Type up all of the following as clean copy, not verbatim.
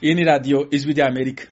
Iyi ni radio Ijwi ry'Amerika.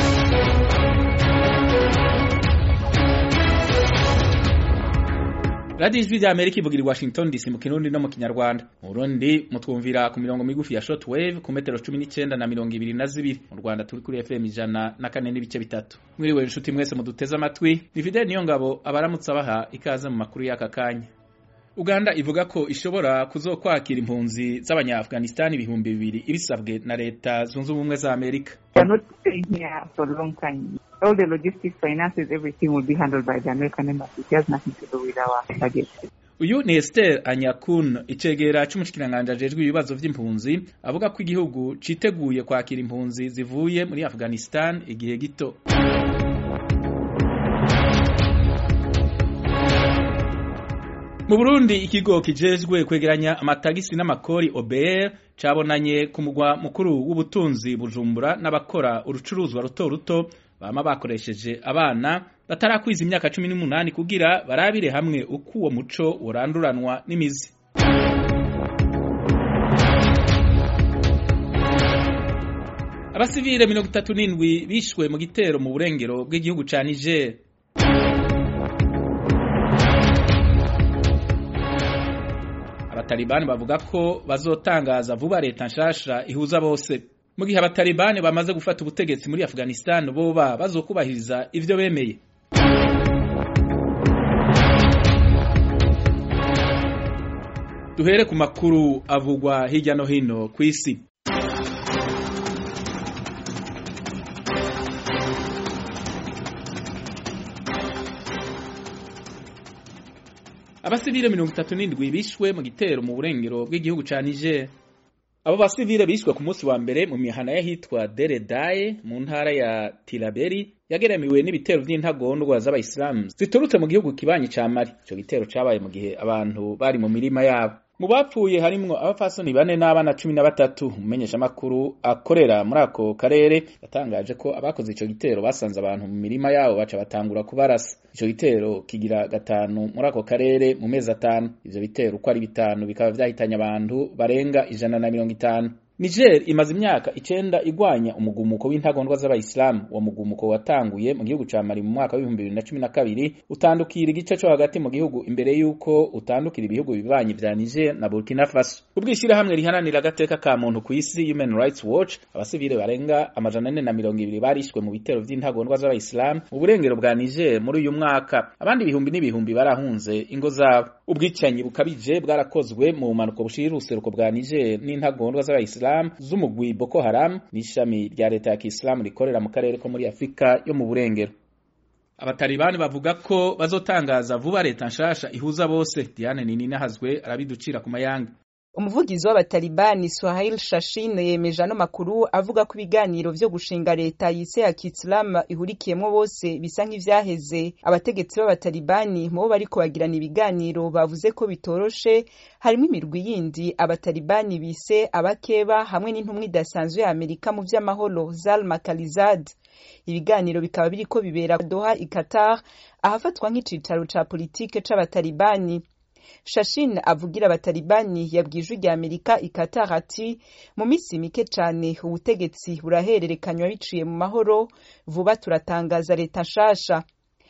Radio Ijwi ry'Amerika ivugira i Washington DC mu Kirundi no mu Kinyarwanda. Mu Burundi mutwumvira ku mirongo migufi ya shortwave ku metero 19 na 22. Mu Rwanda turi kuri FM 104 n'ibice bitatu. Mwiriwe inshuti mwese muduteze amatwi. Ni Fidel Niyongabo abaramutsa baha ikaze mu makuru y'aka kanya. Uganda ivuga ko ishobora kuzokwakira impunzi z'Abanya-Afghanistan 200 ibisabwe na leta zunze ubumwe za Amerika. We are not staying here for a long time. All the logistics, finances, everything will be handled by the American embassy. It has nothing to do with our target. Uyu ni Esther Anyakun, icegera c'umushikiranganje ajejwe ibibazo vy'impunzi, avuga ko igihugu citeguye kwakira impunzi zivuye muri Afghanistan igihe gito. Mu Burundi ikigo kijejwe kwegeranya amatagisi n'amakori OBR cabonanye ku mugwa mukuru w'ubutunzi Bujumbura n'abakora urucuruzwa ruto ruto bama bakoresheje abana batarakwiza imyaka 18 kugira barabire hamwe uko uwo muco uranduranwa n'imizi. Abasivile 37 bishwe mu gitero mu burengero bw'igihugu ca Niger. Abatalibani bavuga ko bazotangaza vuba leta nshasha ihuza bose. Mu gihe abatalibani bamaze gufata ubutegetsi muri Afghanistan boba bazokubahiriza ivyo bemeye. Duhere ku makuru avugwa hirya no hino kw'isi. Abasivile 37 bishwe mu gitero mu burengero bw'igihugu ca Niger. Abo basivile bishwe ku munsi wa mbere mu mihana yahitwa Deredaye mu ntara ya Tilaberi yageramiwe n'ibitero vy'intagondwa z'abayisilamu ziturutse mu gihugu kibanyi ca Mali. Ico gitero cabaye mu gihe abantu bari mu mirima yabo. Mu bapfuye harimwo abafasoni 4 n'abana 13. Umenyesha makuru akorera muri ako karere yatangaje ko abakoze ico gitero basanze abantu mu mirima yabo baca batangura kubarasa. Ico gitero kigira gatanu muri ako karere mu mezi 5. Ivyo bitero uko ari bitanu bikaba vyahitanye abantu barenga 150. Niger imaze imyaka 9 igwanya umugumuko w'intagondwa z'abayisilamu. Uwo mugumuko watanguye mu gihugu ca Mali mu mwaka wa 2012 utandukira igice cyo hagati mu gihugu imbere yuko utandukira ibihugu bibanyi vya Niger na Burkina Faso. Ubwishira hamwe rihananira agateka ka muntu ku isi Human Rights Watch, abasivile barenga 420 barishwe mu bitero vy'intagondwa z'abayisilamu mu burengero bwa Niger muri uyu mwaka. Abandi ibihumbi n'ibihumbi barahunze ingo zabo. Ubwicanyi bukabije bwarakozwe mu manuko bushira useruko bwa Niger n'intagondwa z'abayisilamu z'umugwi Boko Haram n'ishami rya leta ya Kiislamu rikorera mu karere ko muri Afrika yo mu burengero. Abatalibani bavuga ko bazotangaza vuba leta nshasha ihuza bose. Diane Nini Hazwe arabiducira ku mayanga. Umuvugizi w'abatalibani Suhail Shashin yemeje ano makuru avuga ko ibiganiro vyo gushinga leta yise ya Kiislamu ihurikiyemo bose bisa nk'ivyaheze. Abategetsi b'abatalibani mu bariko bagirana ibiganiro bavuze ko bitoroshe, harimo imirwi yindi abatalibani bise abakeba hamwe n'intumwa idasanzwe ya Amerika mu vy'amahoro Zalma Khalizad. Ibiganiro bikaba biriko bibera Doha i Qatar ahafatwa nk'icicaro ca politike c'abatalibani. Shashin avugira abatalibani yabwije rya Amerika Qatar ati mu misi mike cyane ubutegetsi burahererekanywa biciye mu mahoro, vuba turatangaza leta nshasha.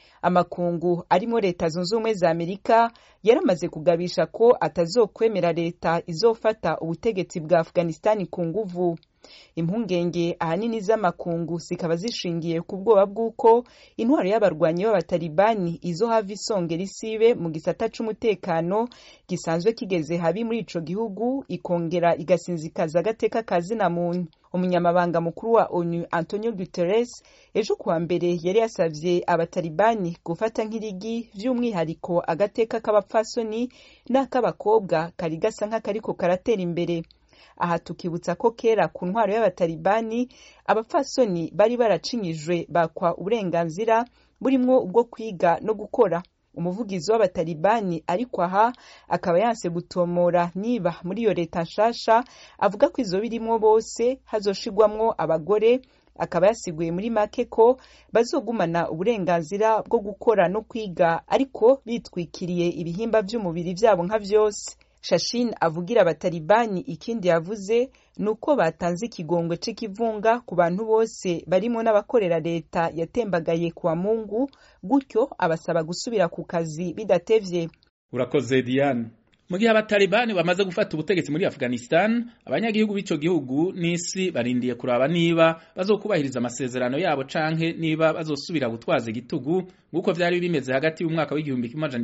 Amakungu arimo leta zunze ubumwe za Amerika yaramaze kugabisha ko atazokwemera leta izofata ubutegetsi bwa Afghanistan ku nguvu. Impungenge ahanini z'amakungu zikaba zishingiye ku bwoba bw'uko intwaro y'abarwanyi b'abatalibani izo hava isongera isibe mu gisata c'umutekano gisanzwe kigeze habi muri ico gihugu, ikongera igasinzikaza agateka kazina muntu. Umunyamabanga mukuru wa ONU Antonio Guterres ejo kuwa mbere yari yasavye abatalibani gufata nk'irigi vy'umwihariko agateka k'abapfasoni n'ak'abakobwa kari gasa nk'akariko karatera imbere. Aha tukibutsa ko kera ku ntwaro y'abatalibani abapfasoni bari baracinyijwe bakwa uburenganzira burimwo ubwo kwiga no gukora. Umuvugizi w'abatalibani ariko aha akaba yanse gutomora niba muri iyo leta nshasha avuga ko izo birimwo bose hazoshigwamwo abagore. Akaba yasiguye muri make ko bazogumana uburenganzira bwo gukora no kwiga ariko bitwikiriye ibihimba vy'umubiri vyabo nka vyose. Shashin avugira abatalibani ikindi yavuze nuko batanze ikigongwe c'ikivunga ku bantu bose barimo n'abakorera leta yatembagaye kwa Mungu, gutyo abasaba gusubira ku kazi bidatevye. Urakoze Diane. Mu gihe abatalibani bamaze gufata ubutegetsi muri Afghanistan, abanyagihugu b'ico gihugu n'isi barindiye kuraba niba bazokubahiriza amasezerano yabo canke niba bazosubira gutwaza igitugu nguko vyari bimeze hagati y'umwaka w'igihumbi kimwe amajana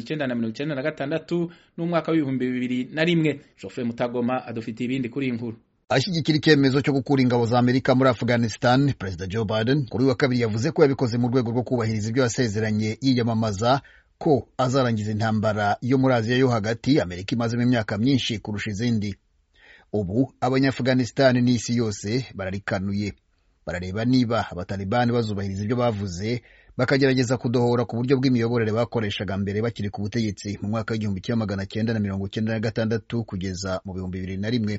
1996 n'umwaka w'ibihumbi 2001. Geoffrey Mutagoma adufitiye ibindi kuri inkuru. Ashyigikira icyemezo cyo gukura ingabo za Amerika muri Afghanistan, Perezida Joe Biden kuri wa kabiri yavuze ko yabikoze mu rwego rwo kubahiriza ibyo yasezeranye yiyamamaza ko azarangiza intambara yo muri Aziya yo hagati Amerika imazemo imyaka myinshi kurusha izindi. Ubu abanyafghanistan n'isi yose bararikanuye, barareba niba abatalibani bazubahiriza ibyo bavuze, bakagerageza kudohora ku buryo bw'imiyoborere bakoreshaga mbere bakiri ku butegetsi mu mwaka w'igihumbi kimwe magana cyenda na 1996 kugeza mu 2001.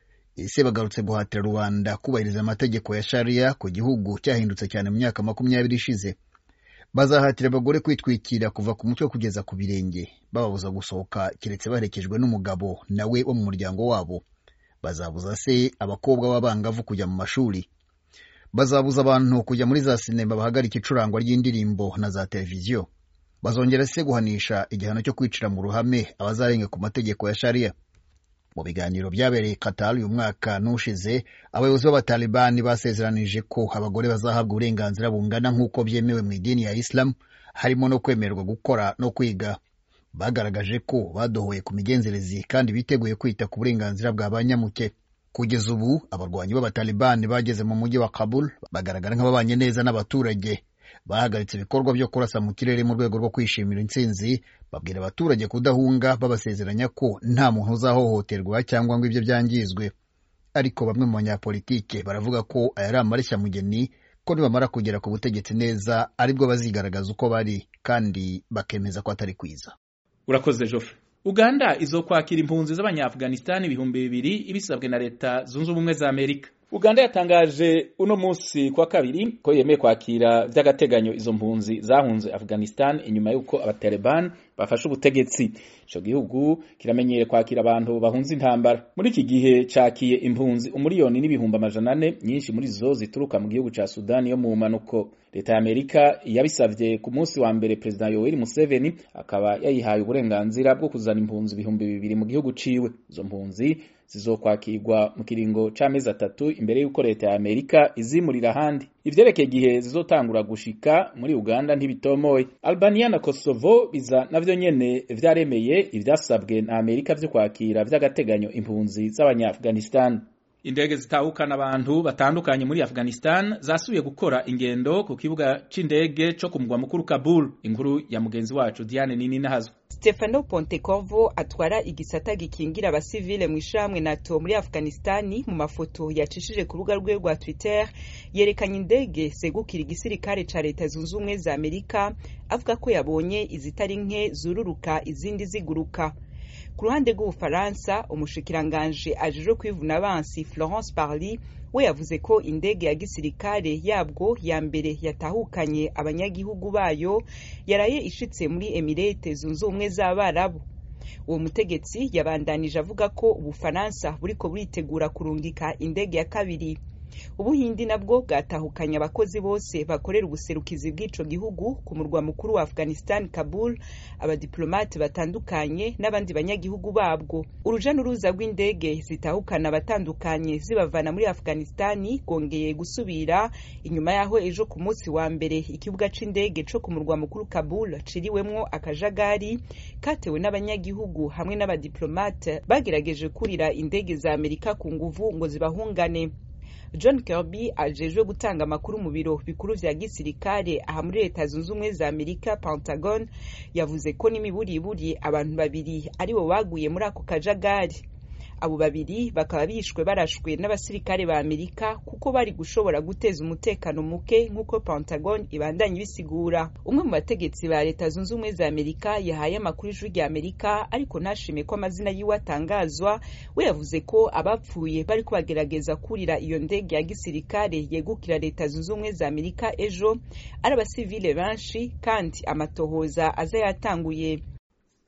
Ese bagarutse guhatira rubanda kubahiriza amategeko ya Sharia ku gihugu cyahindutse cyane mu myaka 20 ishize. Bazahatira abagore kwitwikira kuva ku mutwe kugeza ku birenge, bababuza gusohoka kiretse baherekejwe n'umugabo nawe wo mu muryango wabo. Bazabuza se abakobwa b'abangavu kujya mu mashuri. Bazabuza abantu kujya muri za sinema bahagarika icurangwa ry'indirimbo na za televiziyo. Bazongera se guhanisha igihano cyo kwicira mu ruhame abazarenga ku mategeko ya Sharia. Mu biganiro byabereye Qatar uyu mwaka n'ushize, abayobozi b'abatalibani basezeranije ko abagore bazahabwa uburenganzira bungana nk'uko byemewe mu idini ya Islam, harimo no kwemererwa gukora no kwiga. Bagaragaje ko badohoye ku migenzerezi kandi biteguye kwita ku burenganzira bwa banyamuke. Kugeza ubu abarwanyi b'abatalibani bageze mu mujyi wa Kabul bagaragara nk'ababanye neza n'abaturage. Bahagaritse ibikorwa byo kurasa mu kirere mu rwego rwo kwishimira intsinzi, babwira abaturage kudahunga, babasezeranya ko nta muntu uzahohoterwa cyangwa ngo ibyo byangizwe. Ariko bamwe mu banyapolitike baravuga ko aya ari amareshya mugeni, ko nibamara kugera ku butegetsi neza aribwo bazigaragaza uko bari kandi bakemeza ko atari kwiza. Urakoze Geoffrey. Uganda izokwakira impunzi z'abanyafghanistan 2,000 ibisabwe na leta zunze ubumwe za Amerika. Uganda yatangaje uno munsi kwa kabiri ko yemeye kwakira vy'agateganyo izo mpunzi zahunze Afghanistan inyuma yuko abatalibani bafashe ubutegetsi. Ico gihugu kiramenyere kwakira abantu bahunze intambara. Muri iki gihe cakiye impunzi 1,400,000 nyinshi muri zo zituruka mu gihugu ca Sudan yo mu manuko. Leta ya Amerika yabisavye ku munsi wa mbere President Yoweri Museveni akaba yayihaye uburenganzira bwo kuzana impunzi 2,000 mu gihugu ciwe. Izo mpunzi zizokwakirwa mu kiringo c'amezi 3 imbere yuko leta ya Amerika izimurira handi. Ivyerekeye gihe zizotangura gushika muri Uganda ntibitomoye. Albania na Kosovo biza navyo nyene vyaremeye ivyasabwe na Amerika vyo kwakira vy'agateganyo impunzi z'abanyafghanistan. Indege zitahukana abantu batandukanye muri Afghanistan zasubiye gukora ingendo ku kibuga c'indege cyo ku mugwa mukuru Kabul. Inkuru ya mugenzi wacu Diane Nini Nahazwa. Stefano Pontecorvo atwara igisata gikingira abasivile mu ishamwe NATO muri Afghanistani mu mafoto yacishije ku rubuga rwe rwa Twitter yerekanye indege segukira igisirikare ca leta zunze ubumwe za Amerika, avuga ko yabonye izitari nke zururuka izindi ziguruka. Ku ruhande rw'Ubufaransa, umushikiranganje ajejwe kwivuna abansi Florence Parly we yavuze ko indege ya gisirikare yabwo ya mbere yatahukanye abanyagihugu bayo yaraye ishitse muri Emirate zunze ubumwe z'Abarabu. Uwo mutegetsi yabandanije avuga ko Ubufaransa buriko buritegura kurungika indege ya kabiri. Ubuhindi nabwo bwatahukanye abakozi bose bakorera ubuserukizi bw'ico gihugu ku murwa mukuru wa Afghanistan Kabul, abadiplomate batandukanye n'abandi banyagihugu babwo. Uruja n'uruza rw'indege zitahukana abatandukanye zibavana muri Afghanistani gongeye gusubira inyuma yaho ejo ku munsi wa mbere ikibuga c'indege co ku murwa mukuru Kabul ciriwemwo akajagari katewe n'abanyagihugu hamwe n'abadiplomate bagerageje kurira indege za Amerika ku nguvu ngo zibahungane. John Kirby ajejwe gutanga amakuru mu biro bikuru vya gisirikare aha muri leta zunze ubumwe za Amerika Pentagon yavuze ko n'imiburiburi abantu babiri aribo baguye muri ako kajagari. Abo babiri bakaba bishwe barashwe n'abasirikare ba Amerika kuko bari gushobora guteza umutekano muke nk'uko Pentagon ibandanye bisigura. Umwe mu bategetsi ba leta zunze ubumwe za Amerika yahaye amakuru ijwi rya Amerika ariko ntashime ko amazina yiwe atangazwa. We yavuze ko abapfuye bari kubagerageza kurira iyo ndege ya gisirikare yegukira leta zunze ubumwe za Amerika ejo ari abasivile benshi kandi amatohoza aza yatanguye.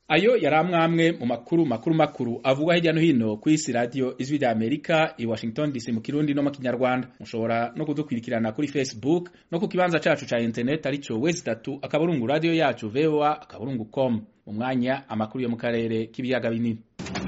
Ayo yari amwe mu makuru avugwa hirya no hino ku isi. Radio Ijwi rya Amerika i Washington DC mu Kirundi no mu Kinyarwanda. Mushobora no kudukurikirana kuri Facebook no ku kibanza cacu ca internet arico www.radio yacu voa.com. Mu mwanya amakuru yo mu karere k'ibiyaga binini.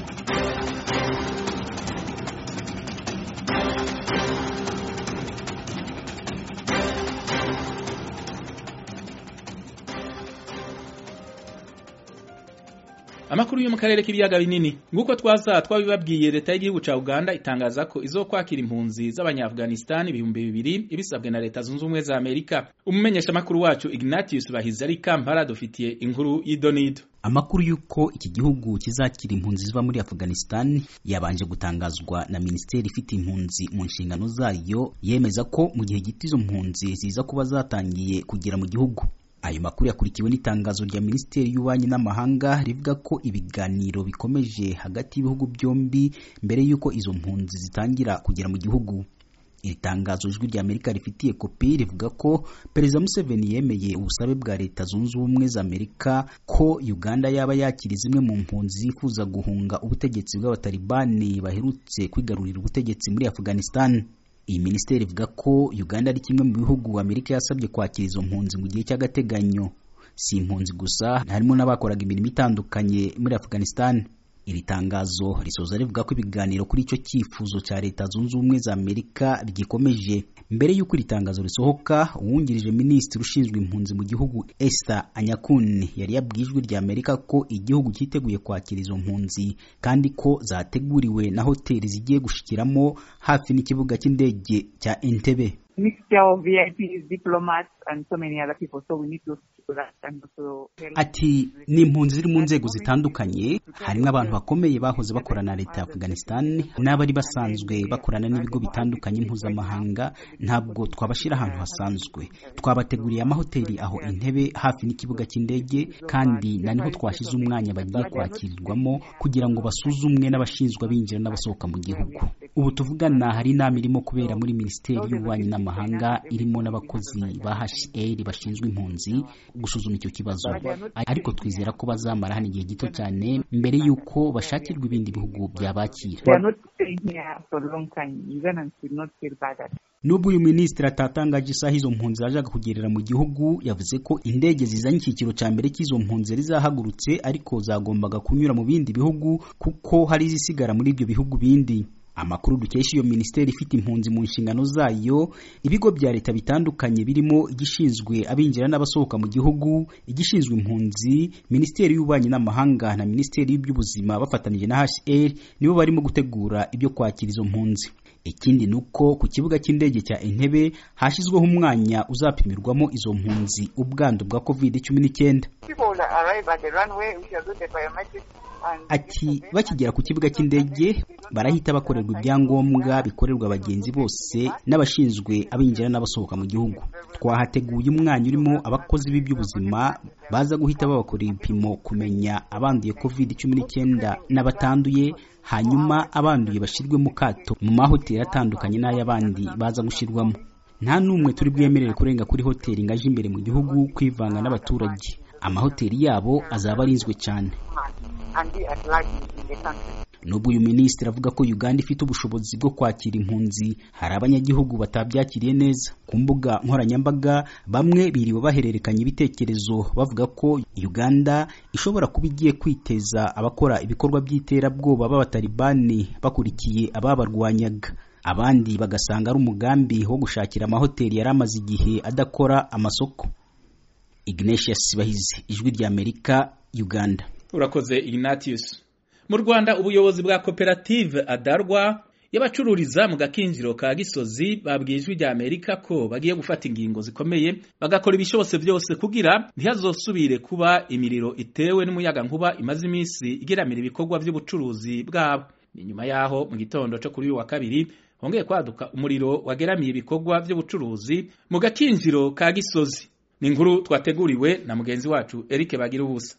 Amakuru yo mu karere k'ibiyaga binini. Nguko twabibabwiye, leta y'igihugu ca Uganda itangaza ko izokwakira impunzi z'Abanya-Afghanistan 200 ibisabwe na leta zunze ubumwe za Amerika. Umumenyesha makuru wacu Ignatius Bahizi ari Kampala dufitiye inkuru y'idonido. Amakuru yuko iki gihugu kizakira impunzi ziva muri Afghanistan yabanje gutangazwa na Ministeri ifite impunzi mu nshingano zayo, yemeza ko mu gihe gito izo mpunzi ziza kuba zatangiye kugera mu gihugu. Ayo makuru yakurikiwe n'itangazo rya Ministeri y'Ububanyi n'Amahanga rivuga ko ibiganiro bikomeje hagati y'ibihugu byombi mbere yuko izo mpunzi zitangira kugera mu gihugu. Iri tangazo Ijwi rya Amerika rifitiye kopi rivuga ko Perezida Museveni yemeye ubusabe bwa leta zunze ubumwe za Amerika ko Uganda yaba yakira zimwe mu mpunzi zifuza guhunga ubutegetsi bw'abatalibani baherutse kwigarurira ubutegetsi muri Afghanistan. Iyi ministeri ivuga ko Uganda ari kimwe mu bihugu Amerika yasabye kwakira izo mpunzi mu gihe cy'agateganyo. Si impunzi gusa, harimo n'abakoraga imirimo itandukanye muri Afghanistan. Iri tangazo risoza rivuga ko ibiganiro kuri ico cyifuzo cya leta zunze ubumwe za Amerika bigikomeje. Mbere y'uko iri tangazo risohoka, uwungirije minisitiri ushinzwe impunzi mu gihugu Esther Anyakuni yari yabwijwe rya Amerika ko igihugu cyiteguye kwakira izo mpunzi kandi ko zateguriwe na hoteli zigiye gushikiramo hafi n'ikibuga cy'indege cya Entebbe. Mixture of VIPs, diplomats and so many other people, so we need to Ati ni impunzi ziri mu nzego zitandukanye, harimo abantu bakomeye bahoze bakorana na leta ya Afghanistan n'abari basanzwe bakorana n'ibigo bitandukanye mpuzamahanga. Ntabwo twabashira ahantu hasanzwe, twabateguriye amahoteli aho Entebbe hafi n'ikibuga cy'indege, kandi naniho twashize umwanya bagiye kwakirirwamo kugira ngo basuzumwe n'abashinzwe abinjira n'abasohoka mu gihugu. Ubu tuvugana hari inama irimo kubera muri Ministeri y'Ububanyi n'Amahanga irimo n'abakozi ba HCR bashinzwe impunzi gusuzuma icyo kibazo, ariko twizera ko bazamara hano igihe gito cyane mbere y'uko bashakirwa ibindi bihugu byabakira. Nubwo uyu minisitiri atatangaje isaha izo mpunzi zajaga kugerera mu gihugu, yavuze ko indege zizanye icyiciro cya mbere cy'izo mpunzi zizahagurutse, ariko zagombaga kunyura mu bindi bihugu kuko hari izisigara muri ibyo bihugu bindi. Amakuru dukesha iyo ministeri ifite impunzi mu nshingano zayo, ibigo bya leta bitandukanye birimo igishinzwe abinjira n'abasohoka mu gihugu, igishinzwe impunzi, Ministeri y'Ububanyi n'Amahanga na Ministeri y'Ubuzima bafatanije na HCR nibo barimo gutegura ibyo kwakira izo mpunzi. Ikindi nuko ku kibuga cy'indege cya Entebbe hashizweho umwanya uzapimirwamo izo mpunzi ubwandu bwa COVID-19. Ati bakigera ku kibuga cy'indege barahita bakorerwa ibyangombwa bikorerwa abagenzi bose n'abashinzwe abinjira n'abasohoka mu gihugu. Twahateguye umwanya urimo abakozi b'iby'ubuzima baza guhita babakorera ibipimo kumenya abanduye COVID-19 n'abatanduye, hanyuma abanduye bashirwe mu kato mu mahoteli atandukanye n'ay'abandi baza gushirwamo. Nta numwe turi bwemerere kurenga kuri hoteli ngaje imbere mu gihugu kwivanga n'abaturage. Amahoteli yabo azaba arinzwe cyane. Nubwo uyu minisitiri avuga ko Uganda ifite ubushobozi bwo kwakira impunzi, hari abanyagihugu batabyakiriye neza. Ku mbuga nkoranyambaga bamwe biriwe bahererekanya ibitekerezo bavuga ko Uganda ishobora kuba igiye kwiteza abakora ibikorwa by'iterabwoba b'abatalibani bakurikiye ababarwanyaga. Abandi bagasanga ari umugambi wo gushakira amahoteli yari amaze igihe adakora amasoko. Ignatius Bahizi, Ijwi rya Amerika, Uganda. Urakoze Ignatius. Mu Rwanda ubuyobozi bwa koperative Adarwa y'abacururiza mu gakinjiro ka Gisozi babwiye Ijwi rya Amerika ko bagiye gufata ingingo zikomeye bagakora ibishobose byose kugira ntihazosubire kuba imiriro itewe n'umuyaga nkuba imaze iminsi igeramira ibikorwa by'ubucuruzi bwabo. Ni nyuma yaho mu gitondo cyo kuri uyu wa kabiri hongeye kwaduka umuriro wageramiye ibikorwa by'ubucuruzi mu gakinjiro ka Gisozi. Ni inkuru twateguriwe na mugenzi wacu Eric Bagirubusa.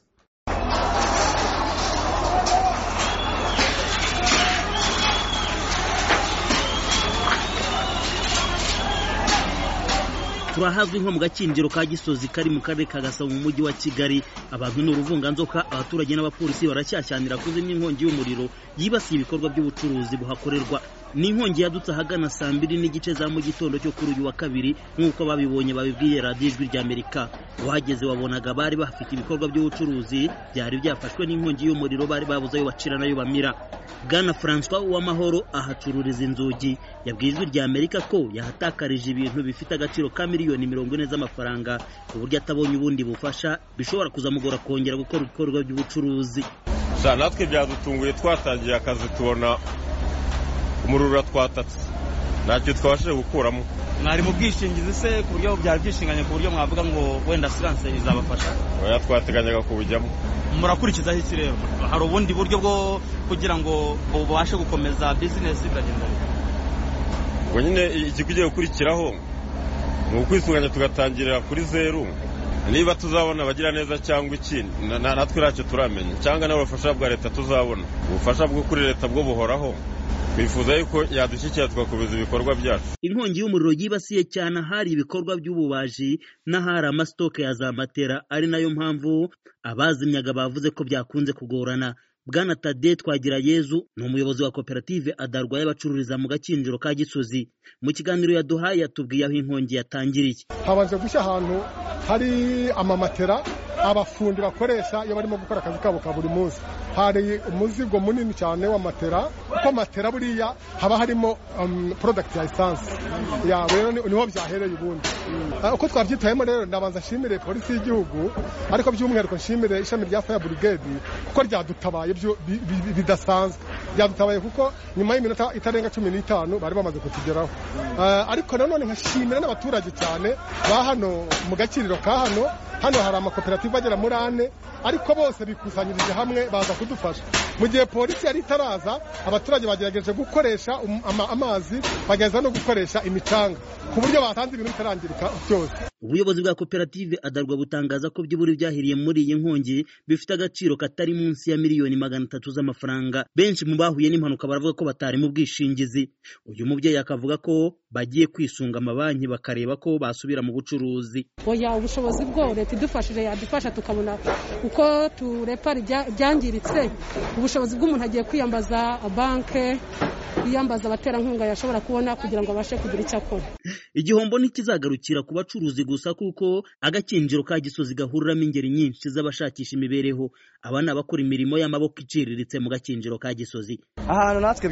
turahazwi nko mu gakinjiro ka Gisozi kari mu karere ka Gasabo mu mujyi wa Kigali. Abantu n'uruvunganzoka, abaturage n'abapolisi baracyacyanira kuzimya inkongi y'umuriro yibasiye ibikorwa by'ubucuruzi buhakorerwa. Ni inkongi yadutse ahagana saa 2:30 za mu gitondo cyo kuri uyu wa kabiri, nk'uko babibonye babibwiye Radio Ijwi ry'Amerika. Wahageze wabonaga bari bafite ibikorwa by'ubucuruzi byari byafashwe n'inkongi y'umuriro, bari babuze ayo bacira nayo bamira. Bwana François Uwamahoro ahacururiza inzugi yabwiye Ijwi ry'Amerika ko yahatakarije ibintu bifite agaciro ka miliyoni 40 z'amafaranga, ku buryo atabonye ubundi bufasha bishobora kuzamugora kongera gukora ibikorwa by'ubucuruzi. Natwe byadutunguye, twatangiye akazi tubona umurura twatatse, ntacyo twabashije gukuramo. Mwari mu bwishingizi se ku buryo byari byishinganye ku buryo mwavuga ngo wenda assurance izabafasha? Oya, twateganyaga kubujyamo. Murakurikizaho iki rero? Hari ubundi buryo bwo kugira ngo ubashe gukomeza business ikagenda? Ubwo nyine ikigiye gukurikiraho ni ukwisunganya tugatangirira kuri zeru. Niba tuzabona abagira neza cyangwa iki natwe ntacyo turamenya, cyangwa n'abafasha bwa leta tuzabona. Ubufasha bwo kuri leta bwo buhoraho, bifuza yuko yadushyikira tugakomeza ibikorwa byacu. Inkongi y'umuriro yibasiye cyane ahari ibikorwa by'ububaji n'ahari amasitoke ya za matera, ari nayo mpamvu abazimyaga bavuze ko byakunze kugorana. Bwana Tade Twagirayezu ni umuyobozi wa koperative Adarwa y'abacururiza mu gakinjiro ka Gisozi. Mu kiganiro yaduhaye yatubwiye aho inkongi yatangiriye. Habanje gushya ahantu hari amamatera abafundi bakoresha iyo barimo gukora akazi kabo ka buri munsi. Hari umuzigo munini cyane wa matera, kuko matera buriya haba harimo product ya essence. Ya rero niho byahereye ubundi. Uko twabyitayemo rero ndabanza nshimire polisi y'igihugu, ariko by'umwihariko nshimire ishami rya Fire Brigade kuko ryadutabaye bidasanzwe. Byadutabaye kuko nyuma y'iminota itarenga 15 bari bamaze kutugeraho. Ariko nanone nkashimira n'abaturage cyane ba hano mu gakiriro ka hano hari amakoperative agera muri 4, ariko bose bikusanyirije hamwe baza kudufasha. Mu gihe polisi yari itaraza, abaturage bagerageje gukoresha amazi, bageza no gukoresha imicanga, ku buryo batanze ibintu bitarangirika byose. Ubuyobozi bwa koperative Adarwa butangaza ko by'uburi byahiriye muri iyi nkongi bifite agaciro katari munsi ya miliyoni 300 z'amafaranga. Benshi mu bahuye n'impanuka baravuga ko batari mu bwishingizi. Uyu mubyeyi akavuga ko bagiye kwisunga amabanki bakareba ko basubira mu bucuruzi. Oya, ubushobozi bwo leta idufashije yadufasha tukabona uko turepara byangiritse. Ubushobozi bw'umuntu agiye kwiyambaza banke, yiyambaza abaterankunga yashobora kubona kugira ngo abashe kugira icyo akora. Igihombo ntikizagarukira ku bacuruzi gusa, kuko agakinjiro ka Gisozi gahuriramo ingeri nyinshi z'abashakisha imibereho. Abana bakora imirimo y'amaboko iciriritse mu gakinjiro ka Gisozi. Ahantu natwe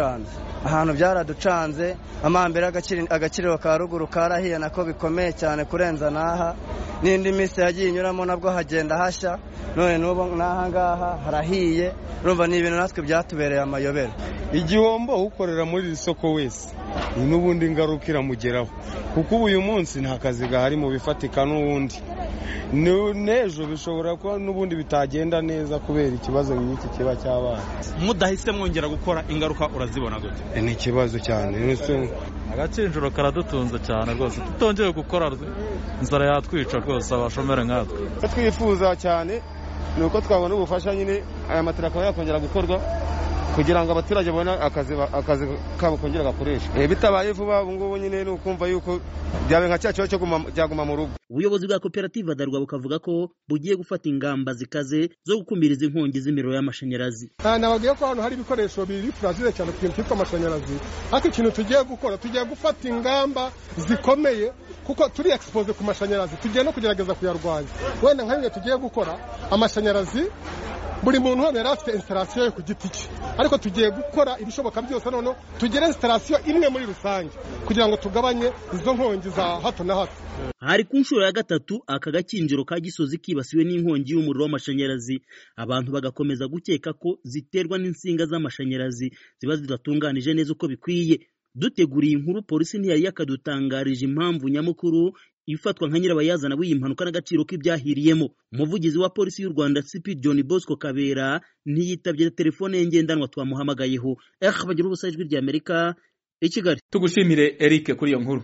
byaraducanze, amambere agakiriro ka ruguru karahiye nako bikomeye cyane kurenza naha, n'indi minsi yagiye inyuramo nabwo hagenda hashya, none n'ubu naha ngaha harahiye. Urumva ni ibintu natwe byatubereye amayobera. Igihombo ukorera muri iri soko wese n'ubundi ingaruka iramugeraho, kuko uyu munsi nta kazi gahari mu bifatika, n'ubundi n'ejo bishobora kuba n'ubundi bitagenda neza kubera ikibazo nk'iki kiba cyabaye. Mudahise mwongera gukora, ingaruka urazibona gute? Ni ikibazo cyane. Agakinjiro karadutunze cyane rwose, tutongeye gukora inzara yatwica rwose abashomere nkatwe. Twifuza cyane ni uko twabona ubufasha, nyine aya matera akaba yakongera gukorwa kugira ngo abaturage babone akazi kabo kongera gakoresha. Bitabaye vuba ubu ngubu nyine ni ukumva yuko byabe nka cya cyo cyaguma mu rugo. Ubuyobozi bwa koperative Adarwa bukavuga ko bugiye gufata ingamba zikaze zo gukumiriza inkongi z'imiriro y'amashanyarazi. Nabagiye ko hano hari ibikoresho biri fragile cyane ku kintu cy'amashanyarazi, ariko ikintu tugiye gukora, tugiye gufata ingamba zikomeye kuko turi expose ku mashanyarazi, tugiye no kugerageza kuyarwanya. Wenda nka bimwe tugiye gukora amashanyarazi, buri muntu hano yari afite installation yo ku giti cye, ariko tugiye gukora ibishoboka byose none tugere installation imwe muri rusange kugira ngo tugabanye izo nkongi za hato na hato. Hari ku nshuro ya gatatu aka gakinjiro ka Gisozi kibasiwe n'inkongi y'umuriro w'amashanyarazi. Abantu bagakomeza gukeka ko ziterwa n'insinga z'amashanyarazi ziba zidatunganije neza uko bikwiye. Duteguriye inkuru, polisi ntiyari yakadutangarije impamvu nyamukuru ifatwa nka nyirabayazana w'iyi mpanuka n'agaciro k'ibyahiriyemo. Umuvugizi wa polisi y'u Rwanda CP John Bosco Kabera ntiyitabye telefone ye ngendanwa twamuhamagayeho. Bagira ubusa Ijwi ry'Amerika i Kigali. Tugushimire Eric kuri iyo nkuru.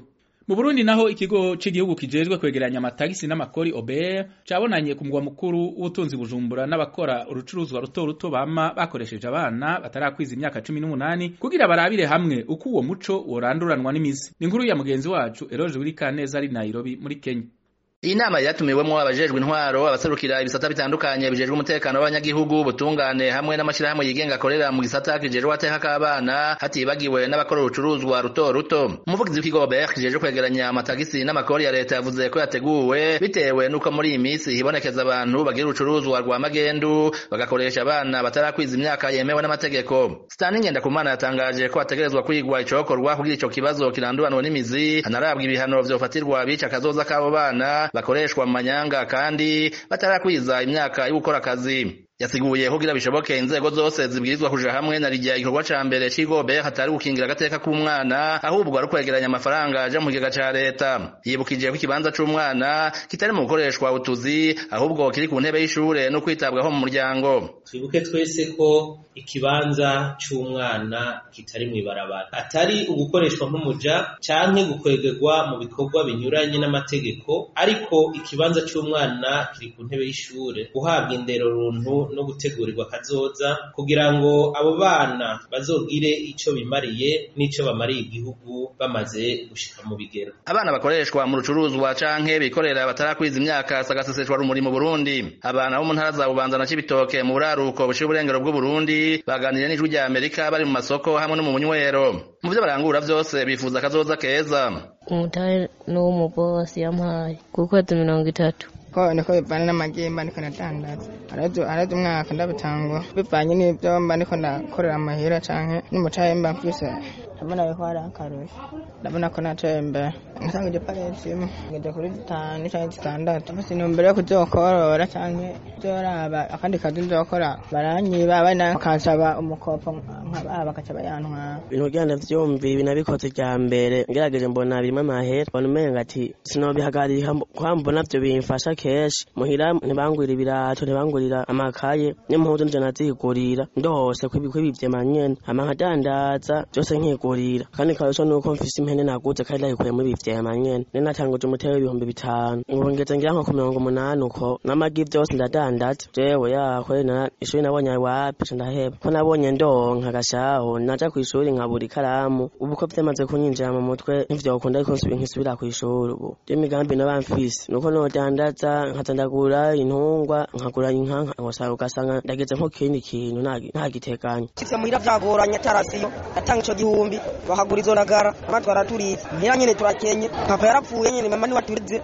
Mu Burundi naho ikigo c'igihugu kijejwe kwegeranya amatagisi n'amakori OBR cabonanye ku mugwa mukuru w'ubutunzi Bujumbura n'abakora urucuruzwa ruto ruto bama bakoresheje abana batarakwiza imyaka 18 kugira barabire hamwe uko uwo muco woranduranwa n'imizi. Ni inkuru ya mugenzi wacu Eloge Wirikaneza ari Nairobi muri Kenya. Iyi nama yatumiwemwo abajejwe intwaro abaserukira ibisata bitandukanye bijejwe umutekano w'abanyagihugu butungane hamwe n'amashirahamwe yigenga akorera mu gisata kijejwe ateka k'abana hatibagiwe n'abakora urucuruzwa ruto ruto. Umuvugizi w'ikigo OBR kijejwe kwegeranya amatagisi n'amakori ya leta yavuze ko yateguwe bitewe nuko muri iyi minsi hibonekeza abantu bagira urucuruzwa rwa magendu bagakoresha abana batarakwiza imyaka yemewe n'amategeko. Stanley Ngendakumana yatangaje ko ategerezwa kwigwa icokorwa kugira ico kibazo kiranduranwa n'imizi hanarabwa ibihano vyofatirwa abica kazoza k'abo bana bakoreshwa mu manyanga kandi batarakwiza imyaka yo gukora akazi. Yasiguye kugira bishoboke inzego zose zibwirizwa kuja hamwe na rijya igikorwa ca mbere c'ikigo OBR hatari gukingira agateka k'umwana ahubwo ari kwegeranya amafaranga aja mu kigega ca leta. Yibukije ko ikibanza c'umwana kitari mu gukoreshwa utuzi ahubwo kiri ku ntebe y'ishure no kwitabwaho mu muryango. Twibuke twese ko ikibanza c'umwana kitari mw'ibarabara atari ugukoreshwa nk'umuja canke gukwegerwa mu bikorwa binyuranye n'amategeko, ariko ikibanza c'umwana kiri ku ntebe y'ishure guhabwa indero runtu no gutegurirwa kazoza kugira ngo abo bana bazogire ico bimariye n'ico bamariye igihugu bamaze gushika mu bigero. Abana bakoreshwa mu rucuruzwa canke bikorera batarakwiza imyaka sagaseseshwa rumuri mu Burundi. Abana bo mu ntara za Bubanza na Cibitoke mu buraruko bushira uburengero bw'u Burundi baganiriye n'ijwi rya Amerika bari mu masoko hamwe no mu munywero. Mu byo barangura vyose bifuza kazoza keza. Umutare no mu boss yampaye kuko 30 ko niko bivana n'amagimba niko natandaza arazo umwaka ndabitangwa bivanye n'ibyo mba niko ndakorera amahera canke n'umutaye mba mfise ndabona ko ari akarusho ndabona ko natembe nsangije parenti ngeze kuri 5 canke 6 basi nombere kuzokorora canke zoraba akandi kazi nzokora baranyiba abana kansaba umukopo nk'aba bakacaba yantwa ibintu byanda vyombi binabikoze rya mbere ngerageje mbona birimo amahera bona umenga ati sinobihagarika kwambona byo bimfasha keshi muhira ntibangurira ibirato ntibangurira amakaye n'impuzu nje nazigurira ndose kwibivye manyene amahadandaza byose nkigurira kandi karuso nuko mfise impene naguze kandi ndayikuye muri bivye manyene nenatanguje umutero w'ibihumbi 5 ngongeze ngira nko ku 80 uko n'amagi byose ndadandaza jewe yakwe na ishuri nabonye wapi ndaheba ko nabonye ndonka gashaho naja ku ishuri nkabura ikaramu ubu ko byamaze kunyinjira mu mutwe nivyo ukunda ariko nkisubira ku ishuri ubu imigambi nabamfise nuko no dandaza nkatandagura intungwa nkagura inka nkosara ugasanga ndageze nko kindi kintu ntagitekanye kivya muhira vyagoranye tarasiyo atanga ico gihumbi bahagura izo nagara amatwara turize muhira nyene turakenye papa yarapfuye nyene mama ni waturize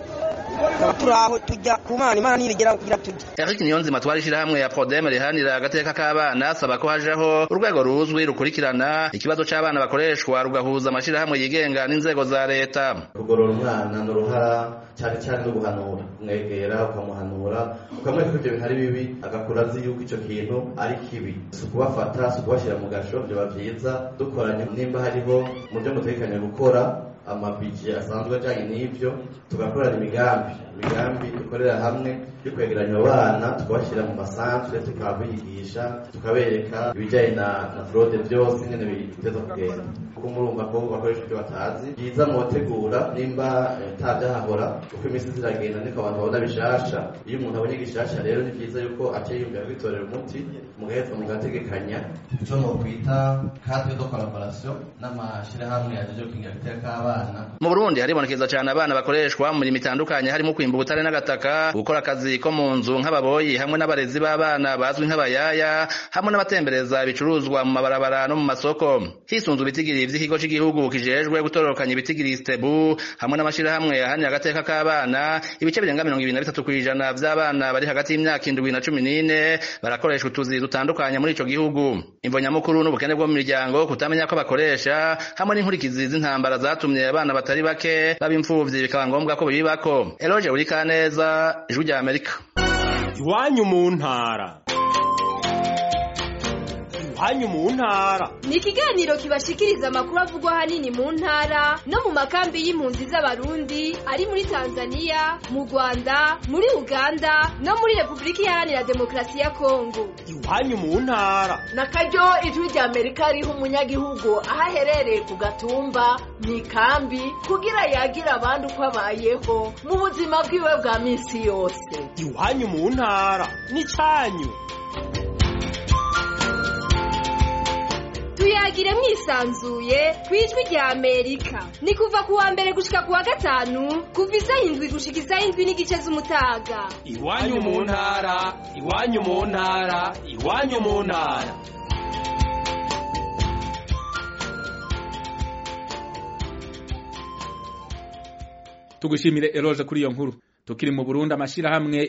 turaho tujya kumana imana nibigera kugira tujye. Eric Niyonzima twarishira hamwe ya Prodem rihanira agateka k'abana asaba ko hajaho urwego ruzwi rukurikirana ikibazo c'abana bakoreshwa rugahuza amashira hamwe yigenga n'inzego za leta. Kugorora umwana n'uruhara cyane no guhanura mwegera ukamuhanura ukamwereka ibyo bintu ari bibi agakura azi yuko ico kintu ari kibi kubafata kubashira mu gasho byo bavyiza dukoranye nimba hariho mu byo mutekanye gukora amabije asanzwe ajanye n'ivyo tugakorana imigambi dukorera hamwe yo kwegeranya abana tukabashyira mu masantre tukabigisha tukabereka ibijyanye na fraude byose nyene biteza kugenda kuko murumva ko bakoresha ibyo batazi byiza mu gutegura nimba tabyahahora uko imisi ziragenda niko abantu babona bishasha iyo umuntu abonye gishasha rero ni byiza yuko aciye yumvira kwitorera umuti mugaheza mugategekanya icyo nokwita cadre de collaboration n'amashirahamwe yaje gukingira agateka k'abana. Mu Burundi haribonekeza cyane abana bakoreshwa mu mirimo itandukanye harimo kwimba ubutare n'agataka gukora akazi ko mu nzu nk'ababoyi hamwe n'abarezi b'abana bazwi nk'abayaya hamwe n'abatembereza ibicuruzwa mu mabarabara no mu masoko hisunzwe ibitigiri vy'ikigo cy'igihugu kijejwe gutororokanya ibitigiri Stebu hamwe n'amashirahamwe ahanira agateka k'abana ibice birenga 23% vy'abana bari hagati y'imyaka 7 na 14 barakoreshwa utuzi dutandukanye muri ico gihugu. Imvo nyamukuru n'ubukene bwo mu miryango kutamenya ko bakoresha hamwe n'inkurikizi z'intambara zatumye abana batari bake babimfuvyi bikaba ngombwa ko bibako. Eloge Urikaneza, Ijwi rya Amerika. Iwanyu mu ntara. iwanyu mu ntara. Ni ikiganiro kibashikiriza amakuru avugwa hanini mu ntara no mu makambi y'impunzi z'abarundi ari muri Tanzania, mu Rwanda, muri Uganda no muri Republika Iharanira Demokarasi ya Kongo. Iwanyu mu ntara. Nakaryo ijwi rya Amerika riha umunyagihugu aho aherereye ku gatumba mu ikambi kugira yagira abandi uko abayeho mu buzima bwiwe bwa minsi yose. Iwanyu mu ntara ni cyanyu. Tuyagire mwisanzuye kwijwi rya Amerika. Ni kuva kuwa mbere gushika kuwa gatanu kuva isaha 7 gushika isaha 7 n'igice z'umutaga. Iwanyu mu ntara, iwanyu mu ntara, iwanyu mu ntara. Tugushimire Eloge kuri iyo nkuru. Tukiri mu Burundi amashirahamwe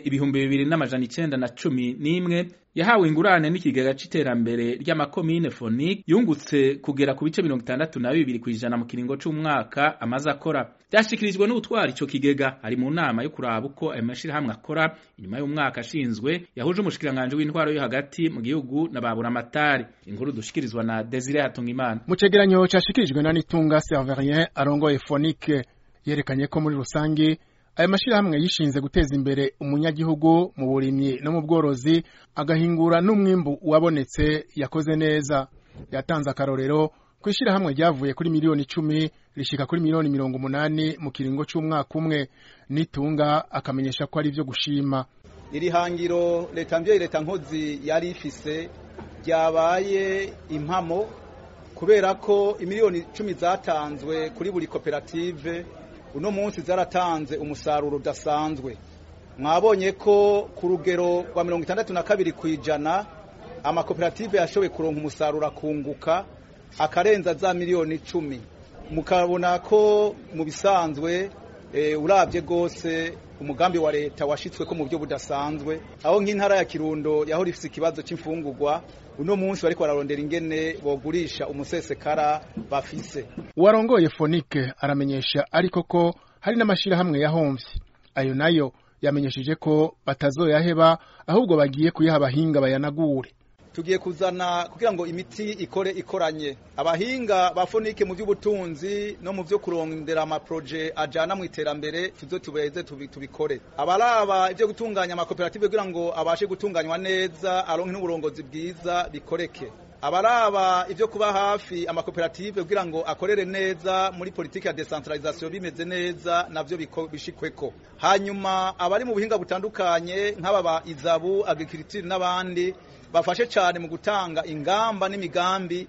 2911 yahawe ingurane n'ikigega c'iterambere ry'amakomine Fonique yungutse kugera ku bice 62% mu kiringo c'umwaka amaze akora. Byashikirijwe n'utwara ico kigega ari mu nama yo kuraba uko ayo mashirahamwe akora inyuma y'umwaka ashinzwe yahuje umushikiranganje w'intwaro yo hagati mu gihugu na babura amatari. Inkuru dushikirizwa na Desire Hatungimana. Mu cegeranyo cyashikirijwe na Nitunga Serverien arongoye Fonique yerekanye ko muri rusange aya mashirahamwe yishinze guteza imbere umunyagihugu mu burimyi no mu bworozi agahingura n'umwimbu wabonetse yakoze neza. Yatanze akarorero kwishira hamwe ryavuye kuri miliyoni 10 rishika kuri miliyoni 80 mu kiringo cy'umwaka umwe. Nitunga akamenyesha ko ari byo gushima. Iri hangiro leta mvye leta nkozi yari ifise ryabaye impamo kubera ko imiliyoni 10 zatanzwe kuri buri koperative uno munsi zaratanze umusaruro udasanzwe. Mwabonye ko ku rugero rwa 62% amakoperative yashoboye kuronka umusaruro akunguka akarenza za miliyoni 10. Mukabona ko mu bisanzwe uravye gose umugambi wa leta washitswe ko mu buryo budasanzwe, aho nk'intara ya Kirundo yaho rifise ikibazo c'imfungurwa uno munsi bariko bararondera ingene bogurisha umusesekara bafise. Uwarongoye Fonique aramenyesha ariko ko hari n'amashirahamwe yahomvye. Ayo nayo yamenyesheje ko batazoyaheba ahubwo bagiye kuyaha abahinga bayanagure. Tugiye kuzana kugira ngo imiti ikoranye. Abahinga ba Fonique mu by'ubutunzi no mu byo kurondera ama projet ajana mu iterambere tubeze tubikore. Abaraba ibyo gutunganya amakoperative kugira ngo abashe gutunganywa neza aronke n'uburongozi bwiza bikoreke. Abaraba ibyo kuba hafi amakoperative kugira ngo akorere neza muri politiki ya decentralisation bimeze neza navyo bishikweko. Hanyuma abari mu buhinga butandukanye nk'aba Izabu Agriculture n'abandi bafashe cyane mu gutanga ingamba n'imigambi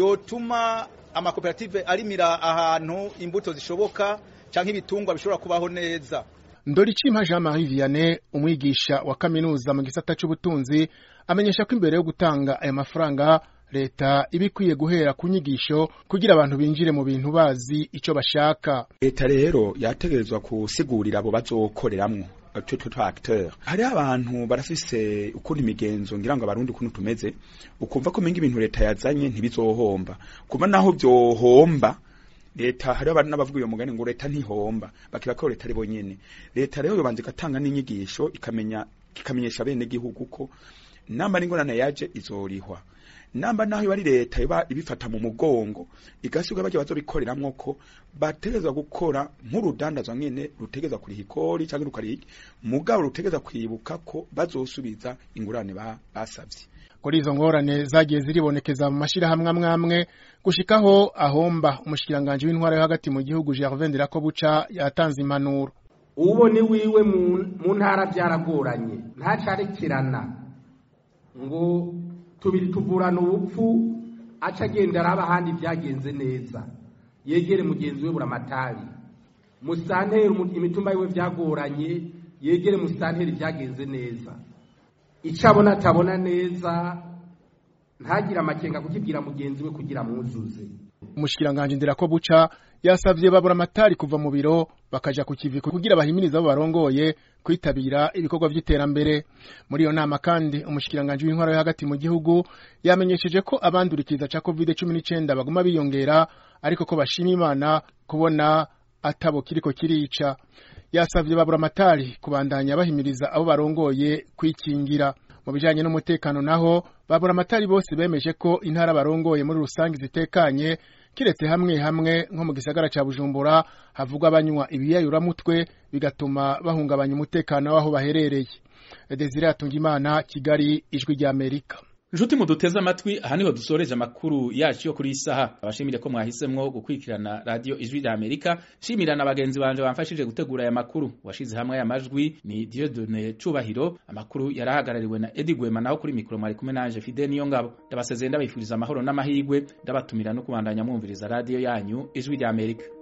yotuma amakoperative arimira ahantu imbuto zishoboka canke ibitungwa bishobora kubaho neza. Ndoricimpa Jean-Marie Vianney umwigisha wa kaminuza mu gisata c'ubutunzi amenyesha ko imbere yo gutanga aya mafaranga leta ibikwiye guhera ku nyigisho kugira abantu binjire mu bintu bazi ico bashaka. Leta rero yategerezwa kusigurira abo bazokoreramwo acteur. Hari abantu barafise ukundi migenzo ngira ngo abarundi kuntu tumeze ukumva ko mingi ibintu leta yazanye ntibizohomba. Kuba naho byohomba leta hari abantu nabavuga uyo mugani ngo leta ntihomba bakira ko leta ari bonyene. Leta rero yobanze katanga n'inyigisho ikamenyesha bene gihugu ko namba n'ingorane yaje izorihwa. Namba naho bari leta ibifata mu mugongo igasiga bajya bazobikoreramwo ko bategeza gukora nk'urudandazwa nyene rutegeza kuri hikori cyangwa rukariki mugabo rutegeza kwibuka ko bazosubiza ingurane basavye. Kuri izo ngorane zagiye ziribonekeza mu mashirahamwe amwe gushikaho ahomba umushikiranganje w'intwara yo hagati mu gihugu Gervais Ndirakobuca yatanze impanuro. Ubone wiwe mu ntara byaragoranye ntacarekirana ngo tubiri tuvurana ubupfu aca agenda araba handi byagenze neza yegere mugenzi we buramatari musanteri imitumba yiwe byagoranye yegere musanteri byagenze neza icabona atabona neza ntagira amakenga kukibwira mugenzi we kugira muzuze. Umushikiranganje Ndirakobuca yasavye baburamatari kuva mu biro bakaja ku kivi kugira bahimiriza abo barongoye kwitabira ibikorwa by'iterambere. Muri iyo nama kandi umushikiranganje w'intwaro yo hagati mu gihugu yamenyesheje ko abandurikiza ca COVID-19 baguma biyongera ariko ko bashima Imana kubona atabo kiriko kirica. Yasavye baburamatari kubandanya bahimiriza abo barongoye kwikingira. mu bijanye n'umutekano naho babura amatari bose bemeje ko intara barongoye muri rusangi zitekanye kiretse hamwe hamwe nko mu gisagara ca Bujumbura havugwa abanywa ibiyayuramutwe bigatuma bahungabanya umutekano w'aho baherereye. Desire Atungimana, Kigali, Ijwi rya Amerika. Nshuti muduteze amatwi, aha niho dusoreje amakuru yacu yo kuri isaha. Abashimire ko mwahisemwo gukwikirana radio Ijwi rya Amerika. Shimira na bagenzi banje bamfashije gutegura aya makuru. Washize hamwe aya majwi ni Dieudonne Cubahiro. Amakuru yarahagarariwe na Eddie Gwema, naho kuri mikro mwari kumwe nanje Fidel Niyongabo. Ndabasezeye ndabifuriza amahoro n'amahigwe, ndabatumira no kubandanya mwumviriza radio yanyu Ijwi rya Amerika.